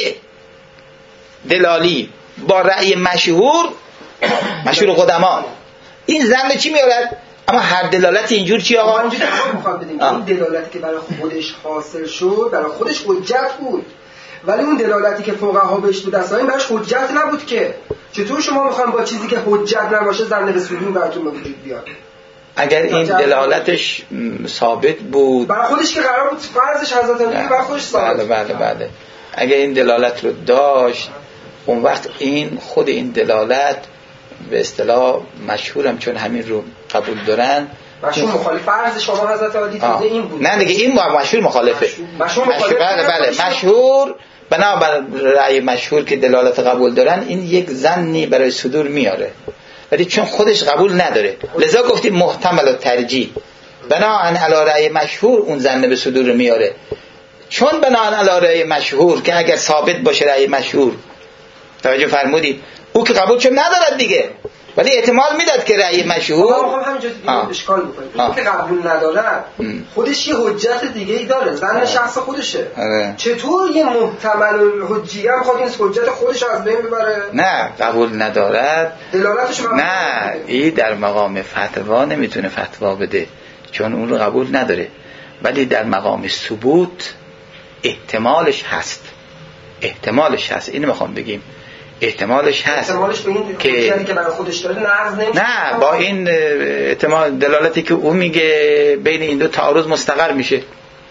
دلالی با رأی مشهور مشهور قدما این ظن چی میارد؟ اما هر دلالت اینجور چی آقا؟ ما اینجوری میخوام بدیم این دلالتی که برای خودش حاصل شد برای خودش حجت بود، ولی اون دلالتی که فقها بهش به دست آوردن براش حجت نبود. که چطور شما میخوام با چیزی که حجت نباشه ظن به صدور براتون به وجود بیاد؟ اگر این دلالتش ثابت بود برای خودش که قرار بود فرضش حضرت علی برای خودش ثابت بله بله بله اگر این دلالت رو داشت اون وقت این خود این دلالت به اصطلاح مشهورم چون همین رو قبول دارن مشهور مخالف فرض شما حضرت علی تازه این بود. نه دیگه این مشهور مخالفه. مشهور مخالف بله بله مشهور بنابر رأی مشهور که دلالت قبول دارن این یک ظنی برای صدور میاره، ولی چون خودش قبول نداره لذا گفتیم محتمل و ترجیح. بناهن علی رأی مشهور اون ظن به صدور رو میاره، چون بناهن علی رأی مشهور که اگر ثابت باشه رأی مشهور، توجه فرمودید، او که قبول چون ندارد دیگه، ولی احتمال میداد که رأی مشهور ما هم همینجا دیگه اشکال میکنه که قبول ندارد خودش یه حجت دیگه ای داره، ظن شخص خودشه. آه. چطور یه محتمل الحجیه هم خواهد این حجت خودش از بین ببره؟ نه قبول ندارد دلالتش نه این در مقام فتوا نمیتونه فتوا بده چون اون رو قبول نداره، ولی در مقام ثبوت احتمالش هست، احتمالش هست. اینو میخوام بگیم احتمالش هست احتمالش به این که که برای خودش داره نقض نمیشه. نه با این احتمال دلالتی که او میگه بین این دو تعارض مستقر میشه.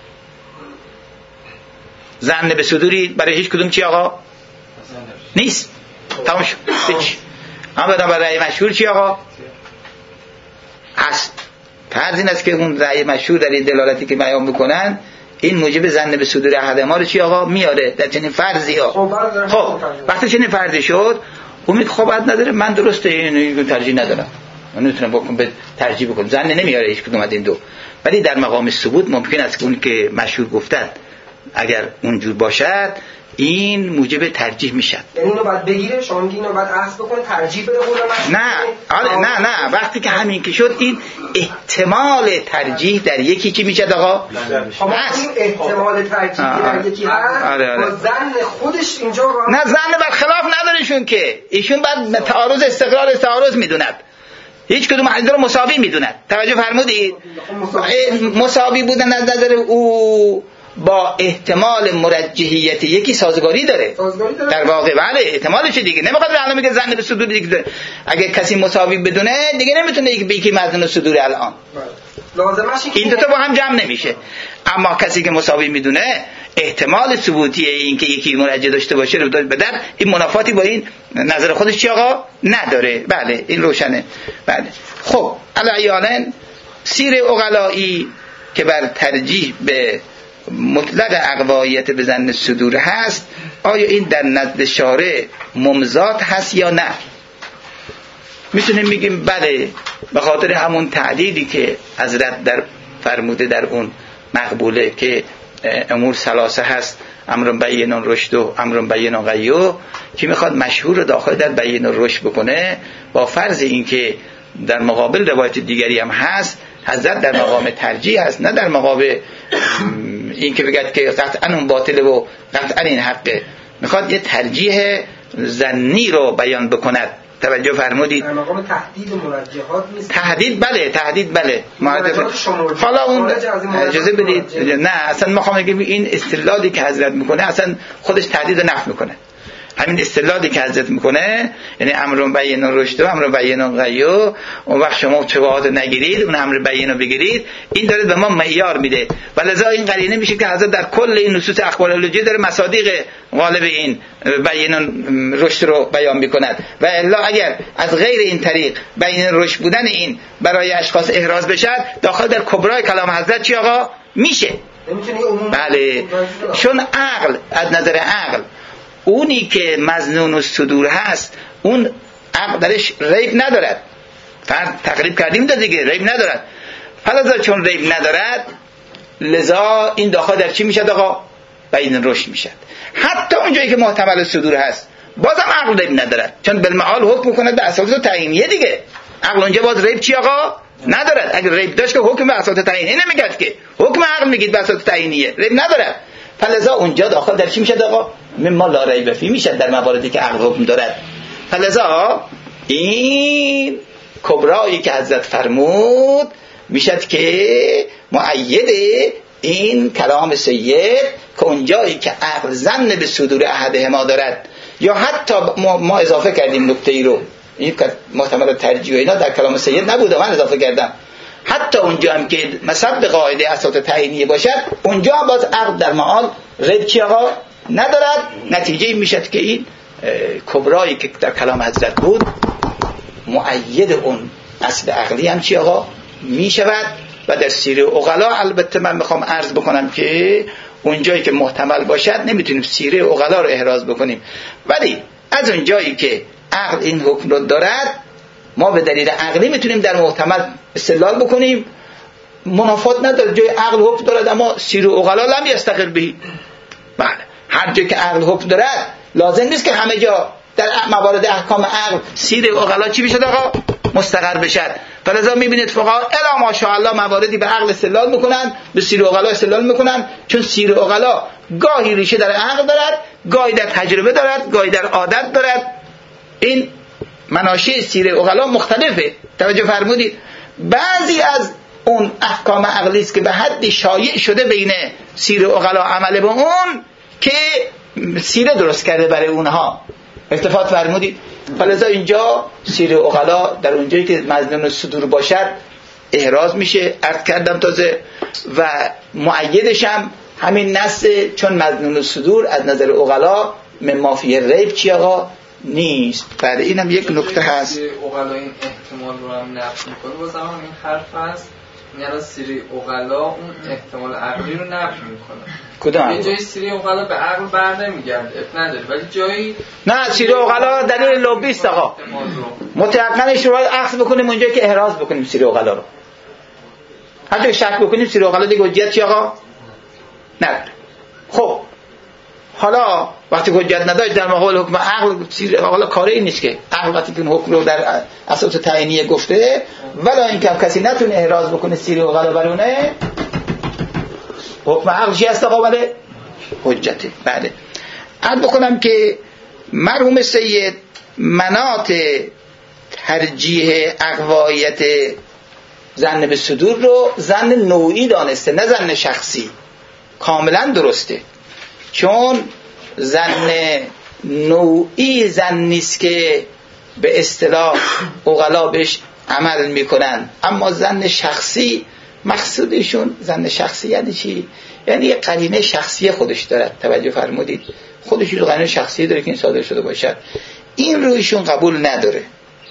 ظن به صدوری برای هیچ کدوم چی آقا نیست، تمام شد هیچ. اما بعد برای رأی مشهور چی آقا هست. فرض این است که اون رأی مشهور در این دلالتی که بیان میکنن این موجب ظن به صدور احد ما رو چی آقا میاره در چنین فرضی ها. خب وقتی چنین فرضی شد امید خوبت نداره من درسته اینو ترجیح ندارم، من نمیتونم بکنم به ترجیح بکنم، ظن نمیاره هیچ کدوم از این دو، ولی در مقام ثبوت ممکن است که اون که مشهور گفتن اگر اونجور باشد این موجب ترجیح میشد. یعنی اینو باید بگیره، شما میگین اینو باید اخذ بکنه، ترجیح بده قول من. نه آره نه نه وقتی که همین که شد این احتمال ترجیح در یکی چی میشه آقا؟ اما این احتمال ترجیح در یکی هست آره آره. با ظن خودش اینجا با نه ظن بر خلاف ندارشون که ایشون بعد تعارض استقرار تعارض میدوند، هیچ کدوم از رو مساوی میدوند. توجه فرمودید؟ مساوی بودن از نظر او با احتمال مرجحیت یکی سازگاری داره. سازگاری داره در واقع بله احتمالش دیگه نمیخواد الان میگه ظن به صدور دیگه. اگه کسی مساوی بدونه دیگه نمیتونه یکی به یکی مظنون صدور الان. لازمش این دو تا با هم جمع نمیشه. اما کسی که مساوی میدونه احتمال ثبوتی این که یکی مرجح داشته باشه رو داد بدن، این منافاتی با این نظر خودش چی آقا نداره. بله این روشنه. بله خب علیاً سیر عقلایی که بر ترجیح به مطلق اقوایت به ظن صدور هست، آیا این در نزد شارع ممزاد هست یا نه؟ میتونیم بگیم بله، به خاطر همون تعدیدی که حضرت در فرموده در اون مقبوله که امور ثلاثه هست، امر بین رشد و امر بین غیو، که میخواد مشهور رو داخل در بین رشد بکنه، با فرض اینکه در مقابل روایت دیگری هم هست، حضرت در مقام ترجیح هست، نه در مقام این که بگد که قطعا اون باطله و قطعا این حقه. میخواد یه ترجیح ظنی رو بیان بکند. توجه فرمودید؟ در مقام تهدید مرجحات نیست. تهدید بله، تهدید بله. حالا اون اجازه بدید، نه اصلا ما خواهم بگیم این استدلالی که حضرت میکنه اصلا خودش تهدید رو نفی میکنه. همین استدلالی که حضرت میکنه، یعنی امر بین رشد و امر بین غیو، اون وقت شما شبهات نگیرید، اون امر بین رو بگیرید، این داره به ما معیار میده. ولذا این قرینه میشه که حضرت در کل این نصوص اخبار الوجه داره مصادیق غالب این بین رشد رو بیان میکند. و الا اگر از غیر این طریق بین رشد بودن این برای اشخاص احراز بشه، داخل در کبرای کلام حضرت چی آقا میشه؟ بله، چون عقل از نظر عقل اونی که مظنون الصدور هست، اون عقل درش ریب ندارد. فرض تقریب کردیم ده دیگه، ریب ندارد. فلذا چون ریب ندارد، لذا این داخل در چی میشد آقا؟ بین رشد میشد. حتی اونجایی که محتمل الصدور هست بازم عقل ریب ندارد، چون بالمعال حکم میکند به اساس تعیینیه دیگه. عقل اونجا باز ریب چی آقا؟ ندارد. اگر ریب داشت که حکم به اساس تعیینیه نمیگد که، حکم عقل میگید به اساس تعیینیه، ریب ندارد. فلذا اونجا داخل در چی میشد آقا؟ مما لا ریب فیه میشد، در مواردی که عقل حکم دارد. فلذا این کبرایی که حضرت فرمود میشد که مؤید این کلام سید، که اونجایی که عقل ظن به صدور احدهما دارد، یا حتی ما, ما اضافه کردیم نکته ای رو، این که محتمل ترجیح اینا در کلام سید نبوده، من اضافه کردم. حتی اونجا هم که مثلا به قاعده اساس تعیینیه باشد، اونجا باز عقل در معال ریب چی آقا ندارد. نتیجه این میشد که این کبرایی که در کلام حضرت بود مؤید اون اصل عقلی هم چی آقا میشود. و در سیر عقلا البته من میخوام عرض بکنم که اونجایی که محتمل باشد نمیتونیم سیر عقلا رو احراز بکنیم، ولی از اونجایی که عقل این حکم رو دارد، ما به دلیل عقلی میتونیم در محتمل استدلال بکنیم. منافات نداره، جای عقل حکم دارد اما سیر عقلا لم یستقر به. بله، هر جایی که عقل حکم دارد لازم نیست که همه جا در موارد احکام عقل سیر عقلا چی بشه آقا؟ مستقر بشد. فلذا میبینید فقها الا ماشاءالله مواردی به عقل استدلال میکنن، به سیر عقلا استدلال میکنن، چون سیر عقلا گاهی ریشه در عقل دارد، گاهی در تجربه دارد، گاهی در عادت دارد. این مناشأ سیر عقلا مختلفه. توجه فرمودید؟ بعضی از اون احکام عقلی است که به حدی شایع شده بین سیر عقلا عمل به اون که سیره درست کرده برای اونها. التفات فرمودید؟ فلذا اینجا سیر عقلا در اونجایی که مظنون الصدور باشد احراز میشه. عرض کردم تازه و مؤیدش هم همین نص، چون مظنون الصدور از نظر عقلا مما فیه ریب چی آقا نیست. بعد اینم یک نکته هست. عقلا این احتمال رو هم نفی میکنه، باز هم این حرف هست، یعنی سری عقلا اون احتمال عقلی رو نفی میکنه. کدام؟ یه جایی سری عقلا به عقل بر نمیگرده، اب نداره، ولی جایی نه سری عقلا دلیل لبی است آقا. متيقنش رو اخذ بکنیم اونجایی که احراز بکنیم سری عقلا رو. هر جایی شک بکنیم سری عقلا دیگه حجت چی آقا؟ نه. خب حالا وقتی حجت نداشت در مقابل حکم عقل، حالا کاری این نیست که عقل وقتی که حکم رو در اساس تعیینیه گفته، ولی اینکه کسی نتونه اعراض بکنه سیر عقلا برونه، حکم عقل چی هست قابل حجته. بله عرض بکنم که مرحوم سید مناط ترجیح اقوایت ظن به صدور رو ظن نوعی دانسته، نه ظن شخصی. کاملا درسته، چون ظن نوعی ظن نیست که به اصطلاح عقلا بهش عمل میکنن، اما ظن شخصی مقصودشون ظن شخصی یعنی چی؟ یعنی یه قرینه شخصی خودش دارد. توجه فرمودید؟ خودش یه قرینه شخصی داره که این صادر شده باشد، این رویشون قبول نداره.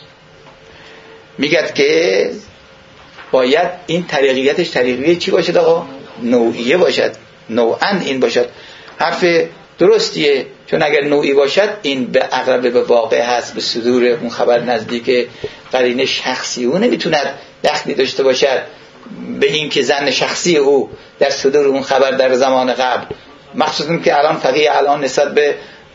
میگد که باید این طریقیتش طریقیه چی باشد آقا؟ نوعیه باشد، نوعاً این باشد. حرف درستیه، چون اگر نوعی باشد این به اقرب به واقع هست، به صدور اون خبر نزدیک قرینه شخصی او نمیتوند دخلی داشته باشد به این که ظن شخصی او در صدور اون خبر در زمان قبل، مخصوصاً که الان فقیه الان نسبت به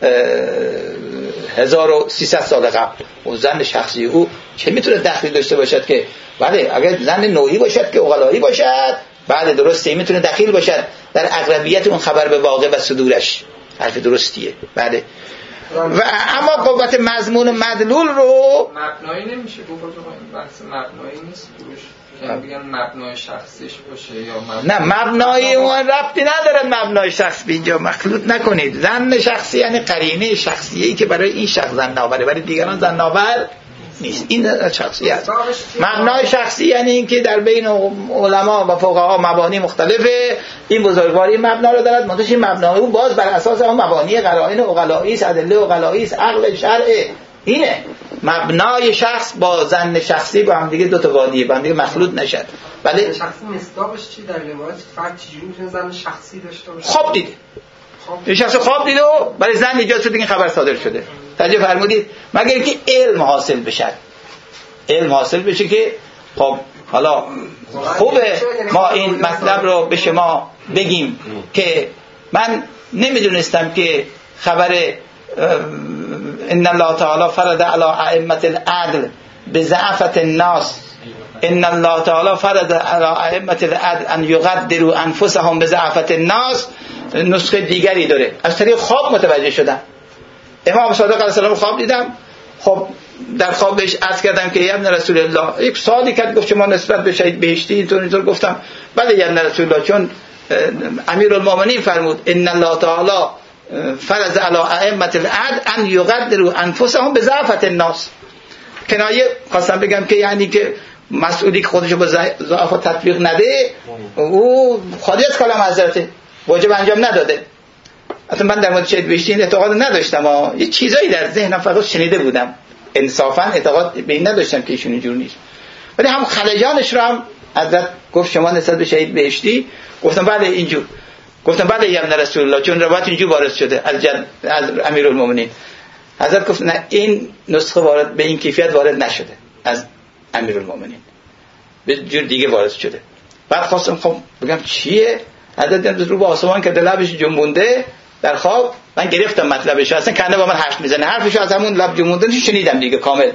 هزار و سیصد سال قبل و ظن شخصی او چه میتونه دخلی داشته باشد که بله اگر ظن نوعی باشد که عقلایی باشد، بله درسته میتونه دخیل باشد در اقربیت اون خبر به واقع و صدورش. حرف درستیه. بله و اما قوت مضمون مدلول رو مبنایی نمیشه گفت، این بحث مبنایی نیست توش، یعنی بگن مبنای شخصیش باشه یا مبنای نه، مبنای اون ربطی نداره. مبنای شخص اینجا مخلوط نکنید. ظن شخصی یعنی قرینه شخصیه‌ای که برای این شخص ظن آوره، برای دیگران ظن آور نیست. این شخصی است. مبنای شخصی یعنی این که در بین علما و فقها مبانی مختلفه، این بزرگواری مبنا رو دارد، منتها این مبنای اون باز بر اساس اون مبانی قرائن عقلایی است، ادله عقلایی است، عقل شرع. اینه مبنای شخص با ظن شخصی با هم دیگه دو تا وادیه، با هم دیگه مخلوط نشد. ولی شخصی مصداقش چی در روایت؟ فرد چجوری میتونه ظن شخصی داشته باشه؟ خواب دیده، این شخص خواب دیده و برای ظن ایجاد شده این خبر صادر شده. توجه فرمودید؟ مگر اینکه علم حاصل بشه، علم حاصل بشه که خب حالا خوبه ما این مطلب رو به شما بگیم که من نمیدونستم که خبر ان الله تعالی فرض علی ائمه العدل بضعفة الناس، ان الله تعالی فرض علی ائمه العدل ان یقدروا انفسهم بضعفة الناس، نسخه دیگری داره. از طریق خواب متوجه شدم. امام صادق علیه السلام خواب دیدم. خب در خواب بهش عرض کردم که ابن رسول الله، یک سوالی کرد، گفت شما نسبت به شهید بهشتی اینطور اینطور. گفتم بله ابن رسول الله، چون امیرالمومنین فرمود ان الله تعالی فرض علی ائمه العدل ان یقدروا انفسهم بضعفة الناس. کنایه خواستم بگم که یعنی که مسئولی که خودشو با ضعف تطبیق نده او خارج از کلام حضرت واجب انجام نداده. اصلا من در مورد شهید بهشتی این اعتقاد نداشتم، ها یه چیزایی در ذهنم فقط شنیده بودم، انصافا اعتقاد به این نداشتم که ایشون اینجور نیست. ولی هم خلجانش رو هم حضرت گفت شما نسبت به شهید بهشتی، گفتم بله اینجور. گفتم بله یا رسول الله، چون روایت اینجور وارد شده از جد از امیرالمومنین. حضرت گفت نه، این نسخه وارد به این کیفیت وارد نشده از امیرالمومنین، به جور دیگه وارد شده. بعد خواستم خب بگم چیه؟ حضرت رو به آسمان که لبش جنبونده در خواب، من گرفتم مطلبش، اصلا کنه با من حرف میزنه، حرفش از همون لب جنبوندن شنیدم دیگه کامل،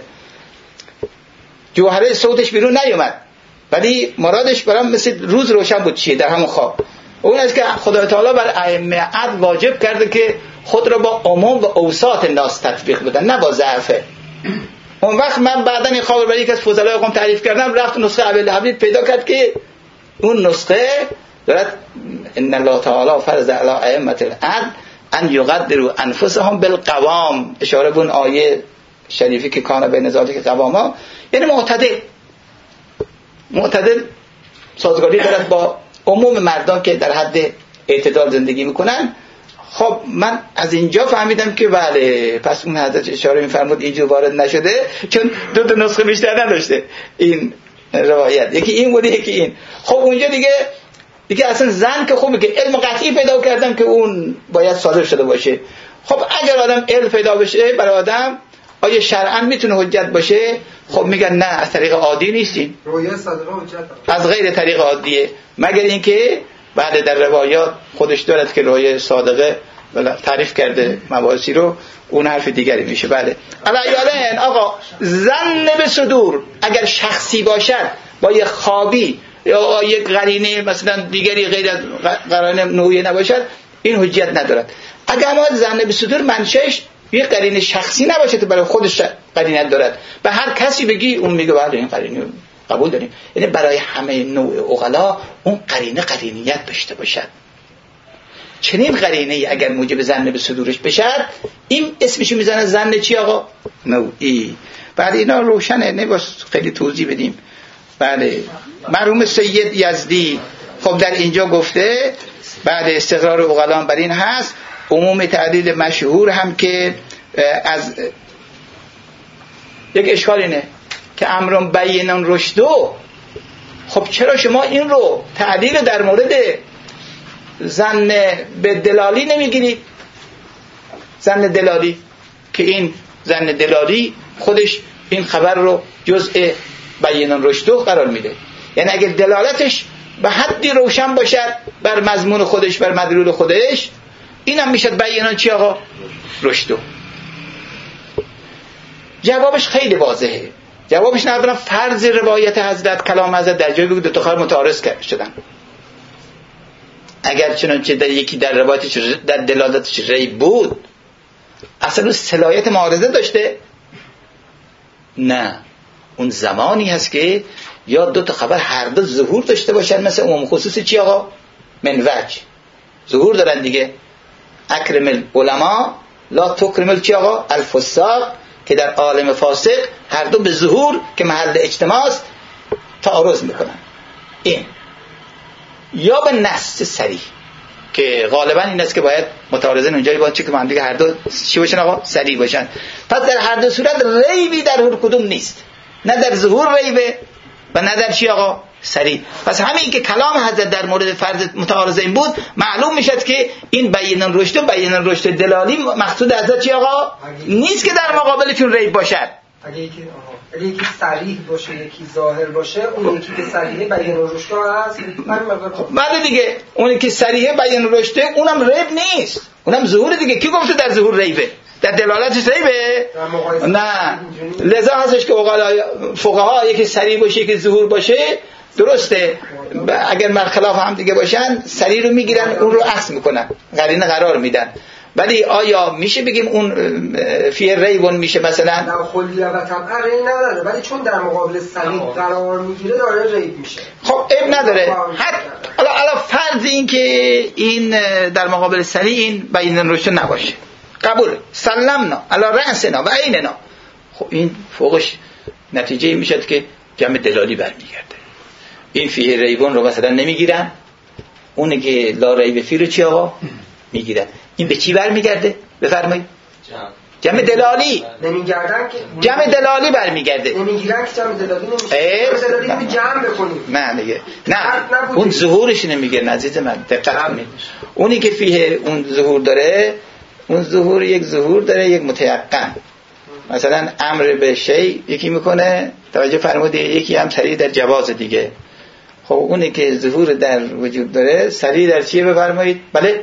جوهره صوتش بیرون نیومد، ولی مرادش برام مثل روز روشن بود چیه در همون خواب. اون است که خدای تعالی بر ائمه عدل واجب کرده که خود را با عموم و اوساط الناس تطبیق بدن، نه با ضعف. اون وقت من بعدن این خواب برای یک از فضلای قوم تعریف کردم، رفت نسخه ابوالحبیب پیدا کرد که اون نسخه دارد ان الله تعالی فرض علی ائمه العدل ان یقدروا انفسهم بالقوام، اشاره به اون آیه شریفی که کان بین ذالک قواما، یعنی معتدل معتدل سازگاری دارد با عموم مردان که در حد اعتدال زندگی میکنن. خب من از اینجا فهمیدم که بله، پس اون حضرت اشاره میفرمود اینجور وارد نشده، چون دو تا نسخه بیشتر نداشته این روایت، یکی این بوده یکی این. خب اونجا دیگه دیگه اصلا زن که خوبه که علم قطعی پیدا کردم که اون باید صادر شده باشه. خب اگر آدم علم پیدا بشه برای آدم، آیا شرعاً میتونه حجت باشه؟ خب میگن نه، از طریق عادی نیستین، رویه صادقه حجت از غیر طریق عادیه، مگر اینکه بعد در روایات خودش دارد که رویه صادقه تعریف کرده مباحثی رو، اون حرف دیگری میشه. بله علیالین آقا ظن به صدور اگر شخصی باشد با یک خوابی یا یک قرینه مثلا دیگری غیر از قرینه نوعی نباشد این حجت ندارد. اگر ما ظن به صدور منشأش یک قرینه شخصی نباشه که برای خودش قرینه دارد، به هر کسی بگی اون میگه بله این قرینه قبول داریم، یعنی برای همه نوع عقلا اون قرینه قرینیت داشته باشد. چنین قرینه ای اگر موجب ظن به صدورش بشد این اسمشو میزنه ظن چی آقا؟ نوعی. بعد اینا روشنه، نباید خیلی توضیح بدیم. بله مرحوم سید یزدی خب در اینجا گفته بعد استقرار عقلان بر این هست عموم تعدیل مشهور هم که از یک اشکال اینه که امرون بینون رشدو. خب چرا شما این رو تعدیل در مورد ظن به دلالی نمیگیرید؟ ظن دلالی که این ظن دلالی خودش این خبر رو جزء بینون رشدو قرار میده، یعنی اگر دلالتش به حدی روشن باشد بر مضمون خودش بر مدلول خودش این هم میشد بینون چی آقا؟ رشدو. جوابش خیلی واضحه. جوابش ندارم فرض روایت حضرت کلام حضرت در جایی بود دو تا خبر متعارض شدن، اگر چنانچه در یکی در روایتش در دلالتش ریب بود اصلا اون صلاحیت معارضه داشته؟ نه، اون زمانی هست که یا دو تا خبر هر دو ظهور داشته باشن، مثل عموم خصوص چی آقا؟ من وجه ظهور دارن دیگه. اکرم العلماء لا تکرم چی آقا؟ الفساق، که در عالم فاسق هر دو به ظهور که محل اجتماع است تعارض میکنن. این یا به نص صریح که غالبا این است که باید متعارضین اونجایی باشه که من دیگه هر دو چی باشن آقا؟ صریح باشن. پس در هر دو صورت ریبی در هر کدوم نیست، نه در ظهور ریبه و نه در چی آقا؟ صریح. پس همین که کلام حضرت در مورد فرض متعارضه این بود معلوم میشد که این بیان رشد و بیان رشد دلالی مقصود حضرت چی آقا؟ نیست که در مقابلشون ریب باشد. اگه یکی اگه یکی صریح باشه یکی ظاهر باشه، اون یکی که صریحه بیان رشد هست. بله دیگه اونی که صریحه بیان رشد اونم ریب نیست، اونم ظهور دیگه. کی گفته در ظهور ریبه؟ در دلالتش ریبه؟ نه. لذا هستش که فقها یکی صریح باشه یکی ظهور باشه درسته، اگر مرخلاف هم دیگه باشن صریح رو میگیرن اون رو اصل میکنن قرینه قرار میدن. ولی آیا میشه بگیم اون فی ریبون میشه مثلا؟ نه خلیه و طبعا ریب نداره، ولی چون در مقابل صریح قرار میگیره داره ریب میشه. خب عیب نداره. حالا حالا فرض این که این در مقابل صریح این بیان رشد نباشه، قبول سلمنا علی رأسنا و عیننا، خب این فوقش نتیجه میشد که جمع دلالی برمیگرده. این فیه ریبون رو مثلا نمیگیرن، اونه که لا ریب فی رو چی آقا؟ میگیرن. این به چی برمیگرده؟ بفرمایید. جمع دلالی نمیگردن که جمع دلالی برمیگرده. نمیگیرن که جمع دلالی نمیشه. جمع دلالی رو جمع بکنیم. نه دیگه نه اون ظهورش نمیگیرن عزیز من، دقت کنید. اونی که فیه اون ظهور داره، اون ظهور یک ظهور داره یک متیقن. مثلا امر به شی یکی میکنه توجه فرمودید، یکی هم صریح در جواز دیگه. خب اونی که ظهور در وجود داره صریح در چیه بفرمایید؟ بله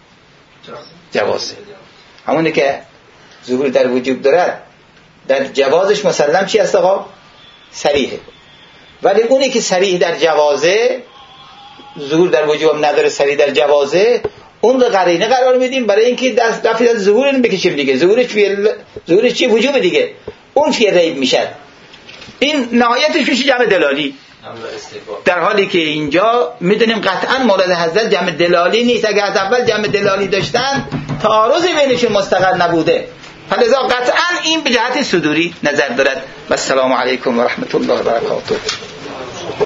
جوازه. همونی که ظهور در وجود داره در جوازش مسلم چی هست آقا؟ صریحه. ولی اونی که صریح در جوازه ظهور در وجود هم نداره صریح در جوازه، اون رو قرینه قرار میدیم برای اینکه دست دفعه از ظهور این بکشیم دیگه. ظهورش فی ظهورش چی؟ وجود دیگه. اون فی ریب میشه. این نهایتش میشه جمع دلالی. در حالی که اینجا میدونیم قطعا مورد حضرت جمع دلالی نیست. اگر از اول جمع دلالی داشتن تعارضی بینشون مستقر نبوده، فلذا قطعا این به جهت صدوری نظر دارد. و السلام علیکم و رحمت الله و برکاته.